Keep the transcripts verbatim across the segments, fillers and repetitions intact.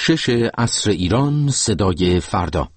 شش عصر ایران، صدای فردا.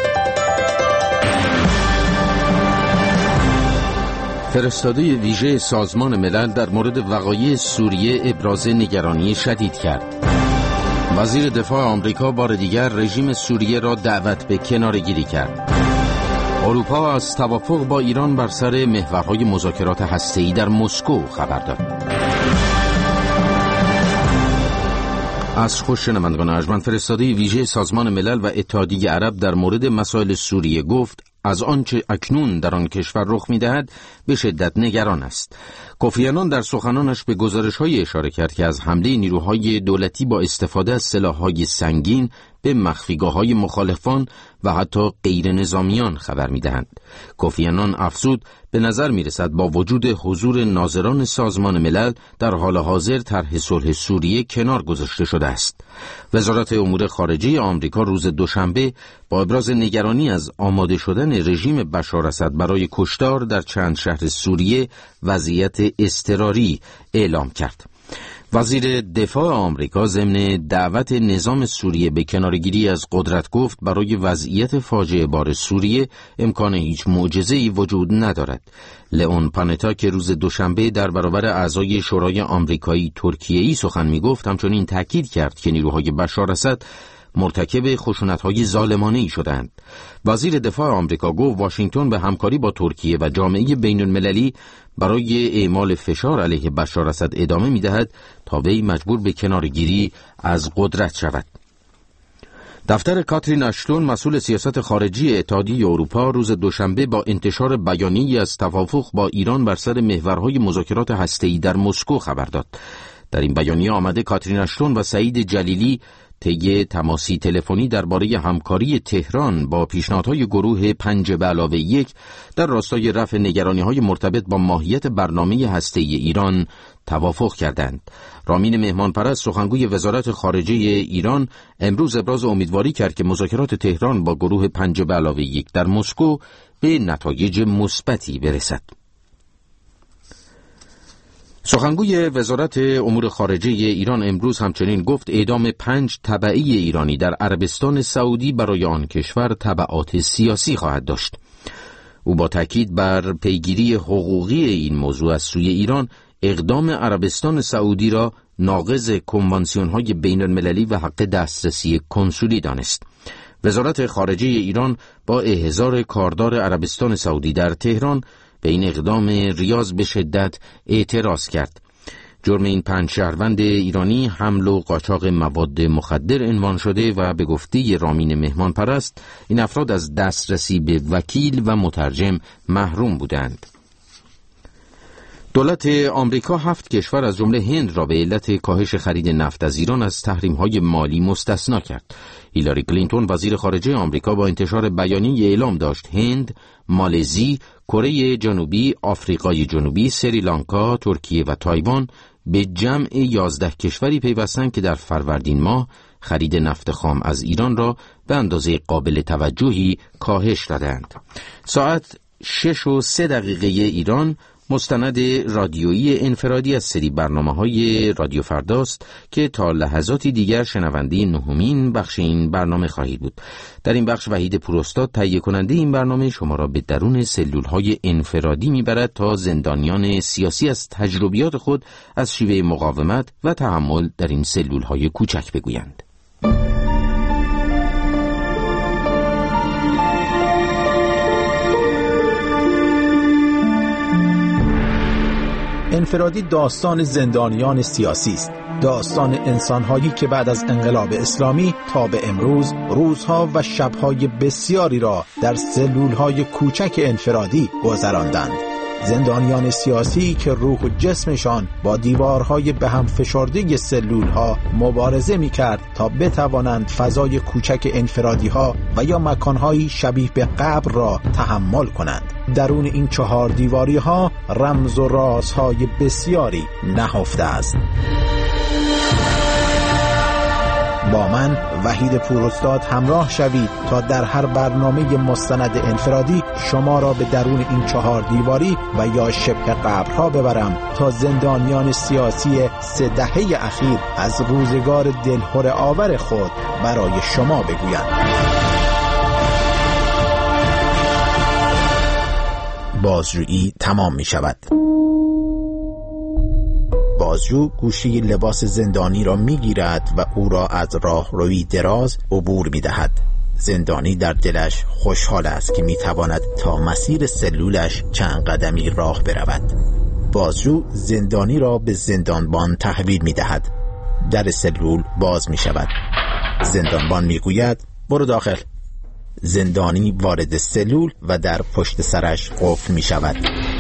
فرستاده ویژه سازمان ملل در مورد وقایع سوریه ابراز نگرانی شدید کرد. وزیر دفاع آمریکا بار دیگر رژیم سوریه را دعوت به کناره‌گیری کرد. اروپا از توافق با ایران بر سر محورهای مذاکرات هسته‌ای در مسکو خبر داد. از خوش شنوندگان ارجمند، فرستاده ویژه سازمان ملل و اتحادیه عرب در مورد مسائل سوریه گفت از آنچه اکنون در آن کشور رخ می‌دهد به شدت نگران است. کوفی عنان در سخنانش به گزارش‌های اشاره کرد که از حمله نیروهای دولتی با استفاده از سلاح‌های سنگین به مخفیگاه‌های مخالفان و حتی غیر نظامیان خبر می‌دهند. کوفی عنان افزود به نظر می‌رسد با وجود حضور ناظران سازمان ملل در حال حاضر طرح صلح سوریه کنار گذاشته شده است. وزارت امور خارجه آمریکا روز دوشنبه با ابراز نگرانی از آماده شدن رژیم بشار اسد برای کشتار در چند شهر سوریه وضعیت اضطراری اعلام کرد. وزیر دفاع آمریکا ضمن دعوت نظام سوریه به کناره‌گیری از قدرت گفت برای وضعیت فاجعه بار سوریه امکان هیچ معجزه‌ای وجود ندارد. لئون پانتا که روز دوشنبه در برابر اعضای شورای آمریکایی ترکیه‌ای سخن می‌گفت همچنین تاکید کرد که نیروهای بشار اسد مرتکب خشونت‌های ظالمانه‌ای شدند. وزیر دفاع آمریکا گفت واشنگتن به همکاری با ترکیه و جامعه بین‌المللی برای اعمال فشار علیه بشار اسد ادامه می‌دهد تا وی مجبور به کناره‌گیری از قدرت شود. دفتر کاترین اشتون مسئول سیاست خارجی اتحادیه اروپا روز دوشنبه با انتشار بیانیه‌ای از توافق با ایران بر سر محورهای مذاکرات هسته‌ای در مسکو خبر داد. در این بیانیه آمده کاترین اشتون و سعید جلیلی طی تماسی تلفنی درباره همکاری تهران با پیشنهادهای گروه پنج به علاوه یک در راستای رفع نگرانی‌های مرتبط با ماهیت برنامه هسته‌ای ایران توافق کردند. رامین مهمانپرست سخنگوی وزارت خارجه ایران امروز ابراز امیدواری کرد که مذاکرات تهران با گروه پنج به علاوه یک در مسکو به نتایج مثبتی برسد. سخنگوی وزارت امور خارجه ایران امروز همچنین گفت اعدام پنج تبعی ایرانی در عربستان سعودی برای آن کشور تبعات سیاسی خواهد داشت. او با تاکید بر پیگیری حقوقی این موضوع از سوی ایران اقدام عربستان سعودی را ناقض کنوانسیون‌های بین‌المللی و حق دسترسی کنسولی دانست. وزارت خارجه ایران با احضار کاردار عربستان سعودی در تهران به این اقدام ریاض به شدت اعتراض کرد. جرم این پنج شهروند ایرانی حمل و قاچاق مواد مخدر عنوان شده و به گفته رامین مهمانپرست این افراد از دسترسی به وکیل و مترجم محروم بودند. دولت آمریکا هفت کشور از جمله هند را به علت کاهش خرید نفت از ایران از تحریم‌های مالی مستثنا کرد. هیلاری کلینتون وزیر خارجه آمریکا با انتشار بیانیه اعلام داشت هند، مالزی، کره جنوبی، آفریقای جنوبی، سریلانکا، ترکیه و تایوان به جمع یازده کشوری پیوستند که در فروردین ماه خرید نفت خام از ایران را به اندازه قابل توجهی کاهش دادند. ساعت شش و سه دقیقه ایران مستند رادیویی انفرادی از سری برنامه‌های رادیو فرداست که تا لحظاتی دیگر شنونده نهمین بخش این برنامه خواهید بود. در این بخش وحید پوراستاد تهیه کننده این برنامه شما را به درون سلول‌های انفرادی می‌برد تا زندانیان سیاسی از تجربیات خود از شیوه مقاومت و تحمل در این سلول‌های کوچک بگویند. انفرادی داستان زندانیان سیاسی است، داستان انسان‌هایی که بعد از انقلاب اسلامی تا به امروز روزها و شب‌های بسیاری را در سلول‌های کوچک انفرادی گذراندند. زندانیان سیاسی که روح و جسمشان با دیوارهای به هم فشرده سلول‌ها مبارزه می‌کرد تا بتوانند فضای کوچک انفرادی‌ها و یا مکان‌های شبیه به قبر را تحمل کنند. درون این چهار دیواری‌ها رمز و رازهای بسیاری نهفته است. با من وحید پوراستاد همراه شوید تا در هر برنامه مستند انفرادی شما را به درون این چهار دیواری و یا شبه قبرها ببرم تا زندانیان سیاسی سه دهه اخیر از روزگار دلهره آور خود برای شما بگویند. بازجویی تمام می شود. بازجو گوشه لباس زندانی را می گیرد و او را از راهروی دراز عبور می دهد. زندانی در دلش خوشحال است که می تواند تا مسیر سلولش چند قدمی راه برود. بازجو زندانی را به زندانبان تحویل می دهد. در سلول باز می شود. زندانبان می گوید برو داخل. زندانی وارد سلول و در پشت سرش قفل می شود.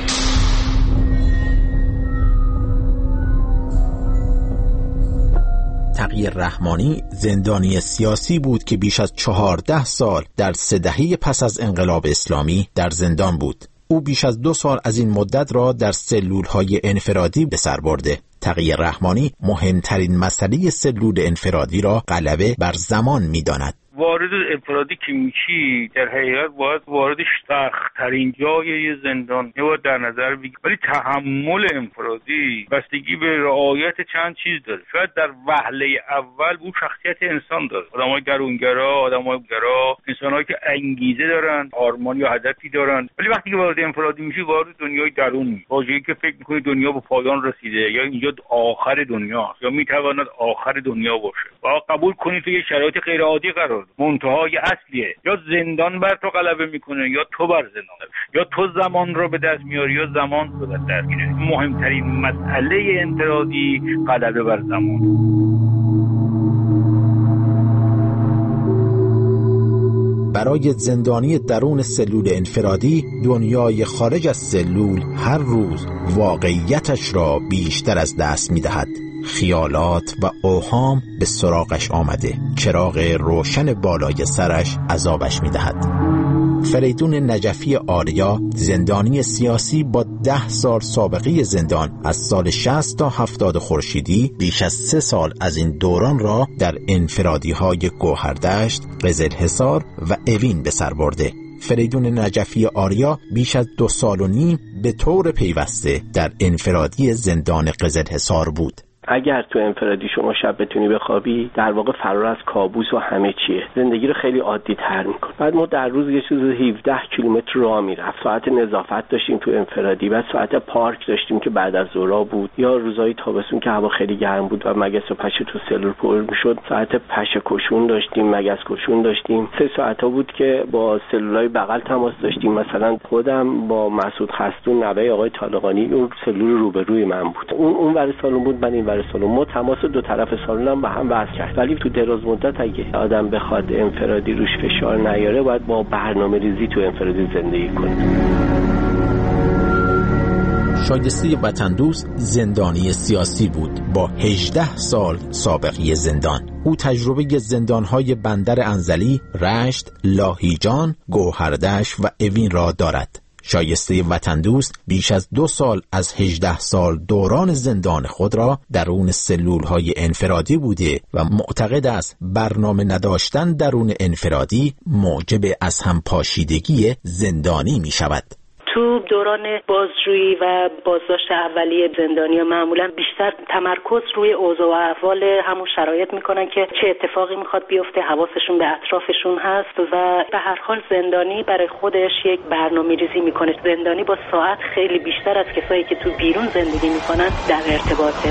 تقی رحمانی زندانی سیاسی بود که بیش از چهارده سال در سه دهه پس از انقلاب اسلامی در زندان بود. او بیش از دو سال از این مدت را در سلول‌های انفرادی به سر برده. تقی رحمانی مهمترین مسئله سلول انفرادی را غلبه بر زمان می‌داند. وارد انفرادی که میشی در حقیقت باید وارد سخت‌ترین جای زندان باید در نظر بگیری، ولی تحمل انفرادی بستگی به رعایت چند چیز داره. شاید در وهله اول اون شخصیت انسان داره، آدمای درونگرا، آدمای گرا، انسانایی که انگیزه دارن، آرمان یا هدفی دارن، ولی وقتی که وارد انفرادی میشی وارد دنیای درون میشی، واژه‌ای که فکر می‌کنی دنیا به پایان رسیده یا اینجا آخر دنیاست یا میتواند آخر دنیا باشه و قبول کنی تو یه شرایط غیر عادی قرار منتهای اصلیه. یا زندان بر تو غلبه میکنه یا تو بر زندان، یا تو زمان رو به دست میاری یا زمان رو به دست میاره. مهمترین مسئله انفرادی غلبه بر زمان. برای زندانی درون سلول انفرادی دنیای خارج از سلول هر روز واقعیتش را بیشتر از دست می‌دهد. خیالات و اوهام به سراغش آمده. چراغ روشن بالای سرش عذابش می‌دهد. فریدون نجفی آریا زندانی سیاسی با ده سال سابقه زندان از سال شصت تا هفتاد خورشیدی بیش از سه سال از این دوران را در انفرادی‌های گوهردشت، قزلحصار و اوین به سر برده. فریدون نجفی آریا بیش از دو سال و نیم به طور پیوسته در انفرادی زندان قزلحصار بود. اگر تو انفرادی شما شب بتونی بخوابی در واقع فرار از کابوس و همه چیه، زندگی رو خیلی عادی تر میکنه. بعد ما در روز یه چیز هفده کیلومتر راه میرفت، ساعت نظافت داشتیم تو انفرادی، بعد ساعت پارک داشتیم که بعد از ظهر بود، یا روزای تابستون که هوا خیلی گرم بود و مگس و پشه تو سلول پر میشد ساعت پشه کشون داشتیم، مگس کشون داشتیم. سه ساعتا بود که با سلولای بغل تماس داشتیم. مثلا خودم با مسعود خستون نوه آقای طالقانی اون سلول روبروی من بود، اون اون ور سالن بود، من این ور سالن. ما تماس دو طرف سالن هم با هم وصل کرد. ولی تو دراز مدت اگه آدم بخواد انفرادی روش فشار نیاره باید با برنامه ریزی تو انفرادی زندگی کنه. شایسته وطندوست زندانی سیاسی بود با هجده سال سابقه زندان. او تجربه زندانهای بندر انزلی، رشت، لاهیجان، گوهردشت و اوین را دارد. شایسته وطندوست بیش از دو سال از هجده سال دوران زندان خود را درون سلولهای انفرادی بوده و معتقد است برنامه نداشتن درون انفرادی موجب از هم پاشیدگی زندانی می شود. تو دوران بازجویی و بازداشت اولیه زندانی‌ها معمولا بیشتر تمرکز روی اوضاع و احوال همون شرایط میکنن که چه اتفاقی میخواد بیفته، حواسشون به اطرافشون هست و به هر حال زندانی برای خودش یک برنامه‌ریزی میکنه. زندانی با ساعت خیلی بیشتر از کسایی که تو بیرون زندگی میکنن در ارتباطه.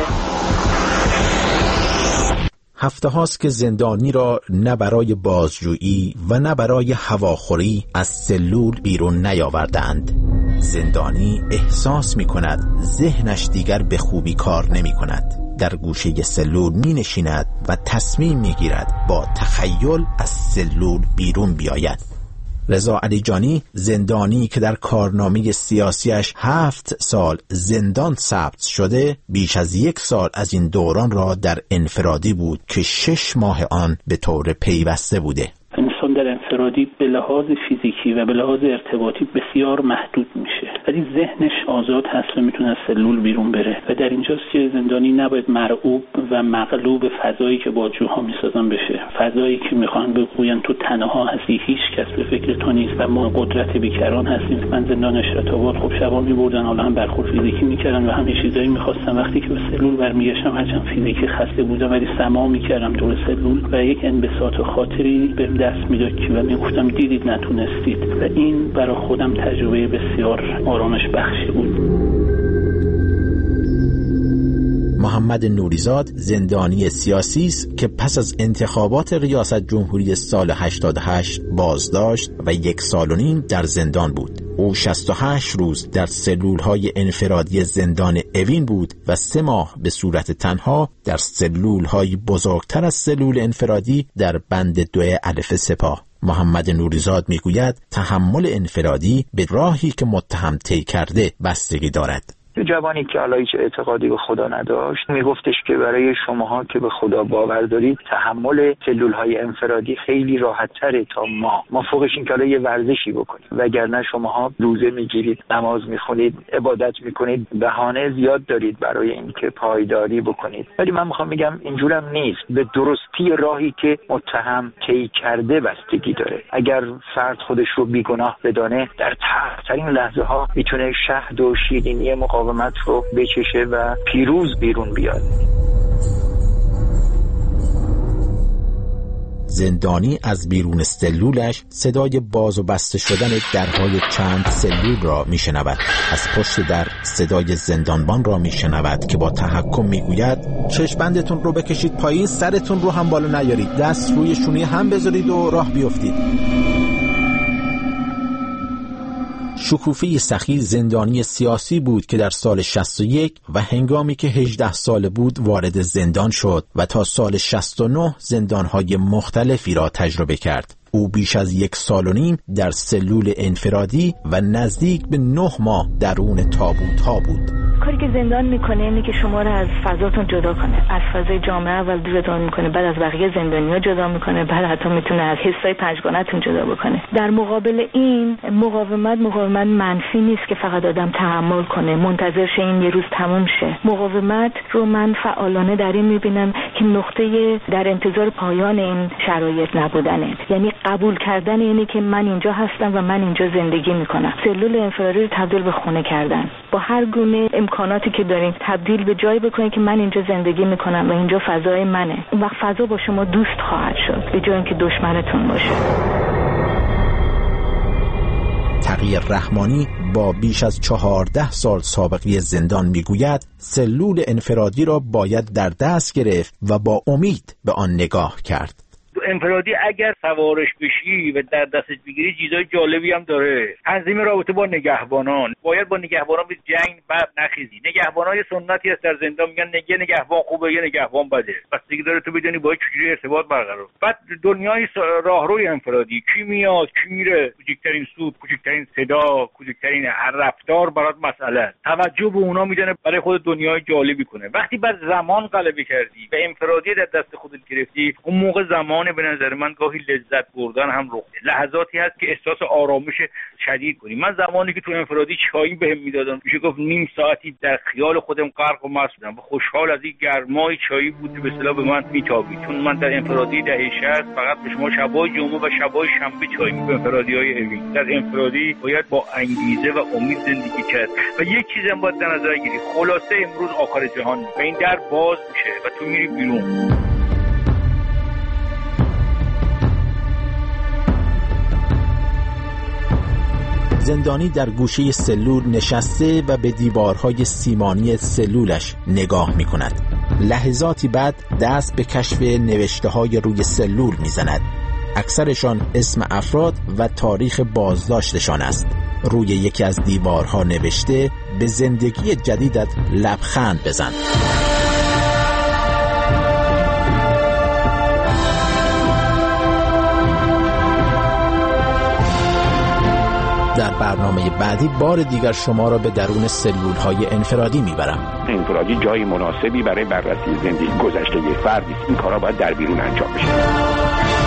هفته هاست که زندانی را نه برای بازجویی و نه برای هواخوری از سلول بیرون نیاوردند. زندانی احساس می کند ذهنش دیگر به خوبی کار نمی کند. در گوشه سلول می نشیند و تصمیم می گیرد با تخیل از سلول بیرون بیاید. رضا علیجانی زندانی که در کارنامه سیاسیش هفت سال زندان ثبت شده بیش از یک سال از این دوران را در انفرادی بود که شش ماه آن به طور پیوسته بوده. انسان در انفرادی به لحاظ فیزیکی و به لحاظ ارتباطی بسیار محدود میشه. ولی ذهنش آزاد هست و میتونه از سلول بیرون بره و در اینجاست که زندانی نباید مرعوب و مغلوب فضایی که بازجوها میسازن بشه، فضایی که میخوان بگوین تو تنها هستی، هیچ کس به فکر تو نیست و ما قدرت بیکران هستیم. من زندان اشرت آباد خب شبا میبردن، حالا هم برخورد فیزیکی میکردن و همه چیزایی میخواستم. وقتی که به سلول برمیگشتم هرچند فیزیکی خسته بودم ولی سما میکردم دور سلول و یک انبساط خاطری بهم دست میداد که و میگفتم دیدید نتونستید و این برای خودم تجربه بسیار آرامش بخشی بود. محمد نوریزاد زندانی سیاسی است که پس از انتخابات ریاست جمهوری سال هشتاد و هشت بازداشت و یک سال و نیم در زندان بود. او شصت و هشت روز در سلول‌های انفرادی زندان اوین بود و سه ماه به صورت تنها در سلول‌های بزرگتر از سلول انفرادی در بند دو الف سپاه. محمد نوریزاد میگوید تحمل انفرادی به راهی که متهم طی کرده بستگی دارد. جوانی که حالا هیچ اعتقادی به خدا نداشت میگفتش که برای شماها که به خدا باور دارید تحمل سلول‌های انفرادی خیلی راحت‌تره تا ما ما فوقش این که حالا یه ورزشی بکنید، وگرنه شماها روزه میگیرید، نماز میخونید، عبادت میکنید، بهانه زیاد دارید برای اینکه پایداری بکنید. ولی من میخوام بگم اینجورم نیست، به درستی راهی که متهم طی کرده بستگی داره. اگر فرد خودش رو بیگناه بدانه در تلخترین لحظه ها میتونه شهد و شیرینی مقاومت رو بچشه و پیروز بیرون بیاد. زندانی از بیرون سلولش صدای باز و بسته شدن درهای چند سلول را میشنود. از پشت در صدای زندانبان را میشنود که با تحکم میگوید چشم‌بندتون رو بکشید پایین، سرتون رو هم بالا نیارید، دست روی شونه هم بذارید و راه بیفتید. شکوفه سخی زندانی سیاسی بود که در سال شصت و یک و هنگامی که هجده ساله بود وارد زندان شد و تا سال شصت و نه زندانهای مختلفی را تجربه کرد. او بیش از یک سال و نیم در سلول انفرادی و نزدیک به نه ماه درون تابوت‌ها بود. کاری که زندان میکنه اینه که شما رو از فضاتون جدا کنه، از فضای جامعه اول جدا میکنه، بعد از بقیه زندانی‌ها جدا میکنه، بعد حتی میتونه از حسای پنجگانه‌تون جدا بکنه. در مقابل این مقاومت مقاومت منفی نیست که فقط آدم تحمل کنه منتظر شه این یه روز تموم شه. مقاومت رو من فعالانه در این میبینم که نقطه در انتظار پایان این شرایط نبودنه، یعنی قبول کردن اینه که من اینجا هستم و من اینجا زندگی میکنم. سلول انفرادی رو تبدیل به خونه کردن، با هر گونه امکاناتی که دارین تبدیل به جایی بکنید که من اینجا زندگی میکنم و اینجا فضای منه. اون وقت فضا با شما دوست خواهد شد به جای اینکه دشمنتون باشه. تقی رحمانی با بیش از چهارده سال سابقه زندان میگوید سلول انفرادی را باید در دست گرفت و با امید به آن نگاه کرد. انفرادی اگر سوارش بشی و در دستش بگیری چیزای جالبی هم داره. تنظیم رابطه با نگهبانان، باید با نگهبانان به جنگ بعد نخیزی. نگهبانای سنتی هست در زندان میگن نگه نگهبان خوبه یه نگهبان بده، بستگی داره تو بدونی باید چجوری ارتباط برقرار. بعد دنیای راهروی انفرادی کی میاد کی میره، کوچکترین سود، کوچکترین صدا، کوچکترین هر رفتار برات مسئله. توجه به اونا میدونه برای خود دنیای جالبی کنه. وقتی بر زمان غلبه کردی و انفرادی در دست خودت گرفتی، اون موقع زمان به نظر من گاهی لذت بردن هم رخ میده. لحظاتی هست که احساس آرامش شدید کنی. من زمانی که تو انفرادی چایی بهم میدادن میشه گفت نیم ساعتی در خیال خودم غرق و مست بودم و خوشحال از این گرمای چایی بود که به اصطلاح به من میتابید. چون من در انفرادی دهه شصت فقط به شما شبای جمعه و شبای شنبه چایی میدم. انفرادی‌های اوین در انفرادی باید با انگیزه و امید زندگی کرد و یک چیزم باید در نظر گیری، خلاصه امروز آخر جهان و این در باز میشه و تو میری بیرون. زندانی در گوشه سلول نشسته و به دیوارهای سیمانی سلولش نگاه می کند. لحظاتی بعد دست به کشف نوشته های روی سلول می زند. اکثرشان اسم افراد و تاریخ بازداشتشان است. روی یکی از دیوارها نوشته به زندگی جدیدت لبخند بزن. در برنامه بعدی بار دیگر شما را به درون سلول‌های انفرادی میبرم. انفرادی جای مناسبی برای بررسی زندگی گذشته فرد است. این کارا باید در بیرون انجام بشه.